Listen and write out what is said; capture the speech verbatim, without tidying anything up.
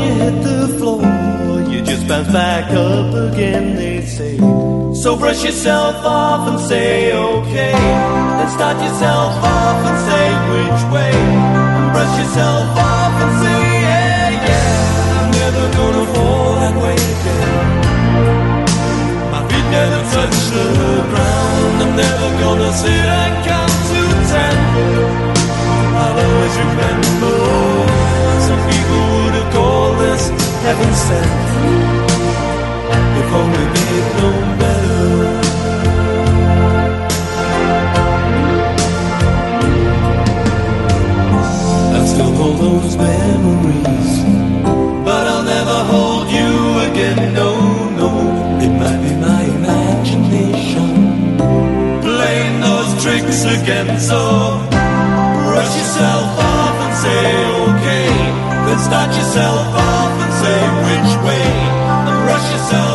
you hit the floor, you just bounce back up again, they say. So brush yourself off and say okay, then start yourself off and say which way, and brush yourself off and say yeah, yeah, I'm never gonna fall that way again. My feet never touch the ground, I'm never gonna sit and count to ten. I'll always remember, some people would have called this heaven sent. If only they'd known better. I still hold those memories, but I'll never hold you again, no, no. It might be my imagination playing those tricks again, so brush yourself off and say okay, then start yourself off and say which way, and brush yourself